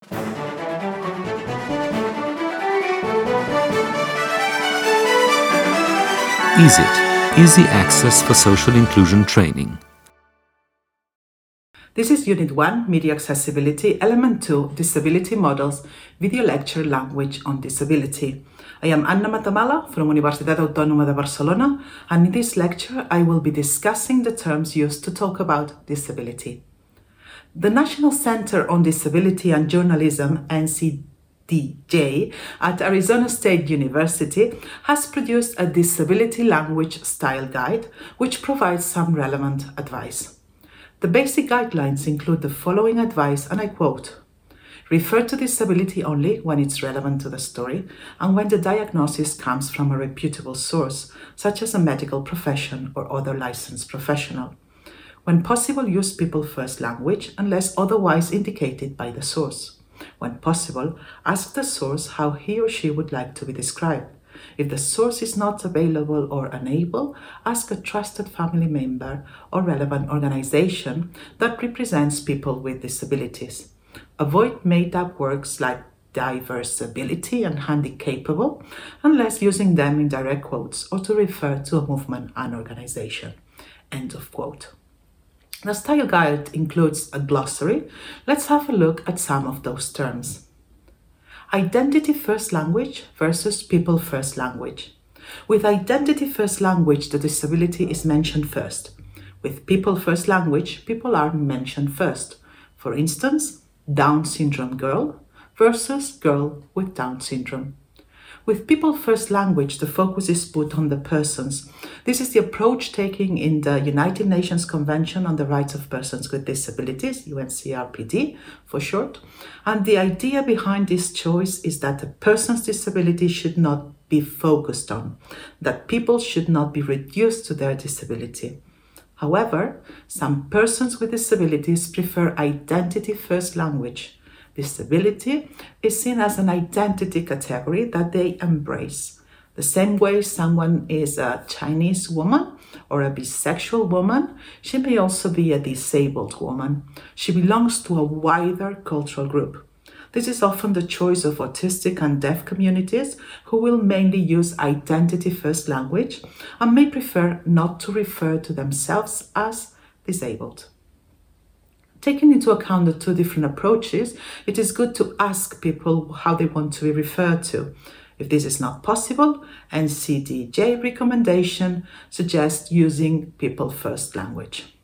EASIT, Easy Access for Social Inclusion Training. This is Unit 1, Media Accessibility, Element 2, Disability Models, Video Lecture Language on Disability. I am Anna Matamala from Universitat Autònoma de Barcelona, and in this lecture I will be discussing the terms used to talk about disability. The National Center on Disability and Journalism, NCDJ, at Arizona State University has produced a disability language style guide which provides some relevant advice. The basic guidelines include the following advice, and I quote: refer to disability only when it's relevant to the story and when the diagnosis comes from a reputable source, such as a medical profession or other licensed professional. When possible, use people-first language unless otherwise indicated by the source. When possible, ask the source how he or she would like to be described. If the source is not available or unable, ask a trusted family member or relevant organization that represents people with disabilities. Avoid made-up words like diversability and handicapable unless using them in direct quotes or to refer to a movement and organization. End of quote. The style guide includes a glossary. Let's have a look at some of those terms. Identity-first language versus people-first language. With identity-first language, the disability is mentioned first. With people-first language, people are mentioned first. For instance, Down syndrome girl versus girl with Down syndrome. With people-first language, the focus is put on the persons. This is the approach taken in the United Nations Convention on the Rights of Persons with Disabilities, UNCRPD for short. And the idea behind this choice is that a person's disability should not be focused on, that people should not be reduced to their disability. However, some persons with disabilities prefer identity-first language. Disability is seen as an identity category that they embrace. The same way someone is a Chinese woman or a bisexual woman, she may also be a disabled woman. She belongs to a wider cultural group. This is often the choice of autistic and deaf communities who will mainly use identity-first language and may prefer not to refer to themselves as disabled. Taking into account the two different approaches, it is good to ask people how they want to be referred to. If this is not possible, NCDJ recommendation suggests using people-first language.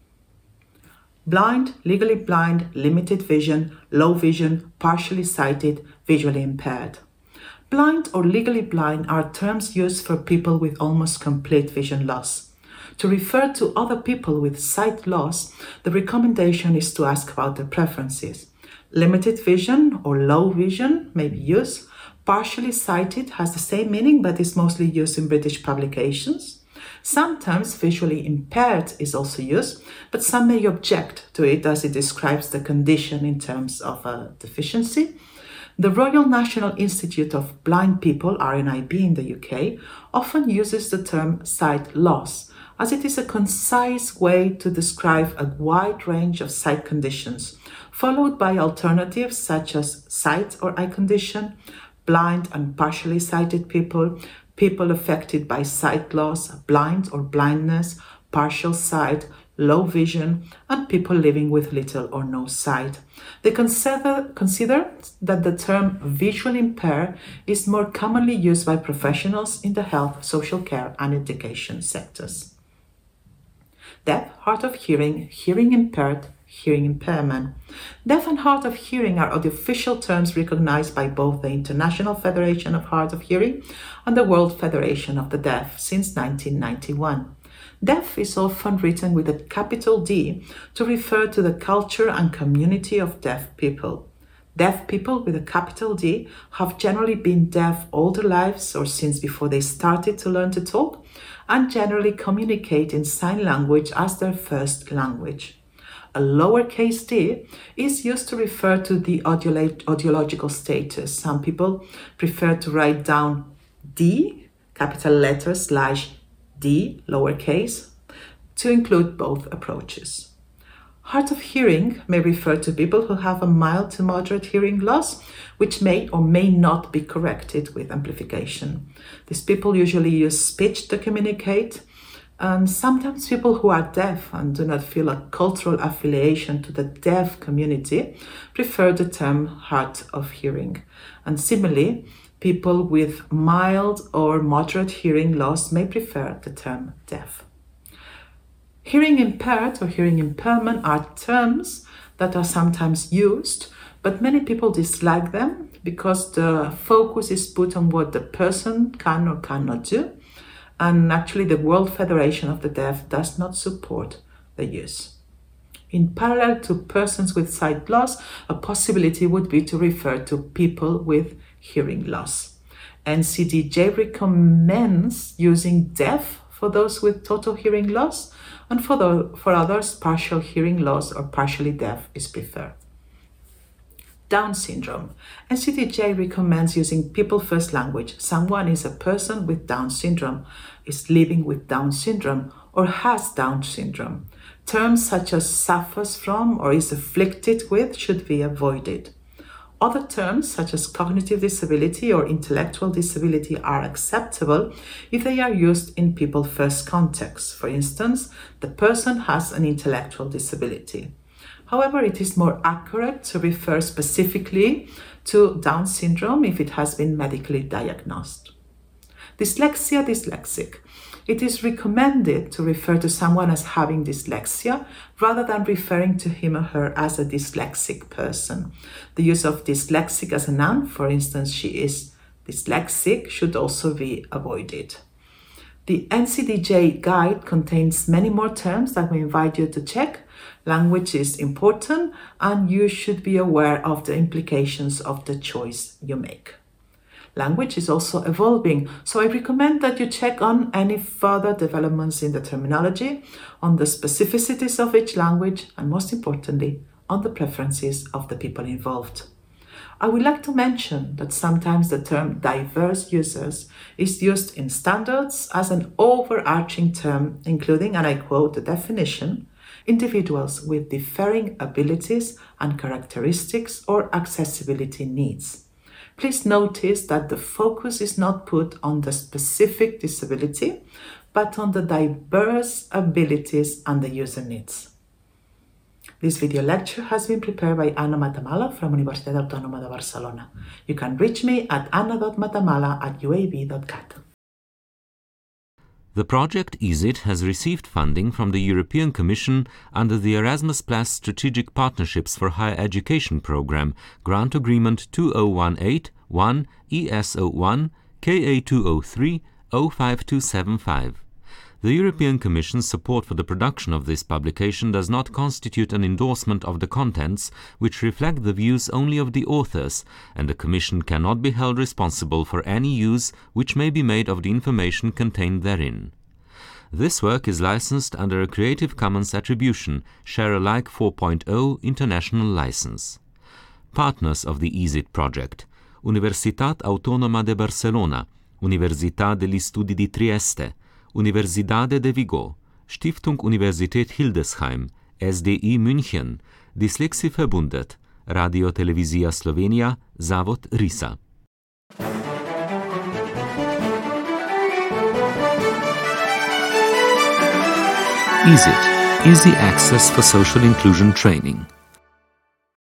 Blind, legally blind, limited vision, low vision, partially sighted, visually impaired. Blind or legally blind are terms used for people with almost complete vision loss. To refer to other people with sight loss, the recommendation is to ask about their preferences. Limited vision or low vision may be used. Partially sighted has the same meaning but is mostly used in British publications. Sometimes visually impaired is also used, but some may object to it as it describes the condition in terms of a deficiency. The Royal National Institute of Blind People, RNIB in the UK, often uses the term sight loss, as it is a concise way to describe a wide range of sight conditions, followed by alternatives such as sight or eye condition, blind and partially sighted people, people affected by sight loss, blind or blindness, partial sight, low vision, and people living with little or no sight. They consider that the term visually impaired is more commonly used by professionals in the health, social care, and education sectors. Deaf, hard of hearing, hearing impaired, hearing impairment. Deaf and hard of hearing are the official terms recognized by both the International Federation of Hard of Hearing and the World Federation of the Deaf since 1991. Deaf is often written with a capital D to refer to the culture and community of deaf people. Deaf people with a capital D have generally been deaf all their lives or since before they started to learn to talk, and generally communicate in sign language as their first language. A lowercase d is used to refer to the audiological status. Some people prefer to write down D, capital letters, / D, lowercase, to include both approaches. Hard of hearing may refer to people who have a mild to moderate hearing loss, which may or may not be corrected with amplification. These people usually use speech to communicate, and sometimes people who are deaf and do not feel a cultural affiliation to the deaf community prefer the term hard of hearing. And similarly, people with mild or moderate hearing loss may prefer the term deaf. Hearing impaired or hearing impairment are terms that are sometimes used, but many people dislike them because the focus is put on what the person can or cannot do. And actually, the World Federation of the Deaf does not support the use. In parallel to persons with sight loss, a possibility would be to refer to people with hearing loss. NCDJ recommends using deaf for those with total hearing loss, and for others, partial hearing loss or partially deaf is preferred. Down syndrome. NCDJ recommends using people first language. Someone is a person with Down syndrome, is living with Down syndrome, or has Down syndrome. Terms such as suffers from or is afflicted with should be avoided. Other terms such as cognitive disability or intellectual disability are acceptable if they are used in people first context. For instance, the person has an intellectual disability. However, it is more accurate to refer specifically to Down syndrome if it has been medically diagnosed. Dyslexia, dyslexic. It is recommended to refer to someone as having dyslexia rather than referring to him or her as a dyslexic person. The use of dyslexic as a noun, for instance, she is dyslexic, should also be avoided. The NCDJ guide contains many more terms that we invite you to check. Language is important, and you should be aware of the implications of the choice you make. Language is also evolving, so I recommend that you check on any further developments in the terminology, on the specificities of each language, and most importantly, on the preferences of the people involved. I would like to mention that sometimes the term diverse users is used in standards as an overarching term, including, and I quote the definition, individuals with differing abilities and characteristics or accessibility needs. Please notice that the focus is not put on the specific disability, but on the diverse abilities and the user needs. This video lecture has been prepared by Anna Matamala from Universitat Autònoma de Barcelona. You can reach me at anna.matamala@uab.cat. The project EASIT has received funding from the European Commission under the Erasmus Plus Strategic Partnerships for Higher Education Programme, Grant Agreement 2018-1 ES01 KA203 05275. The European Commission's support for the production of this publication does not constitute an endorsement of the contents, which reflect the views only of the authors, and the Commission cannot be held responsible for any use which may be made of the information contained therein. This work is licensed under a Creative Commons Attribution, Share Alike 4.0 International License. Partners of the EASIT project: Universitat Autònoma de Barcelona, Università degli Studi di Trieste, Universidade de Vigo, Stiftung Universität Hildesheim, SDI München, Dyslexie Verbundet, Radio Televizija Slovenija, Zavod RISA. EASIT, Easy Access for Social Inclusion Training.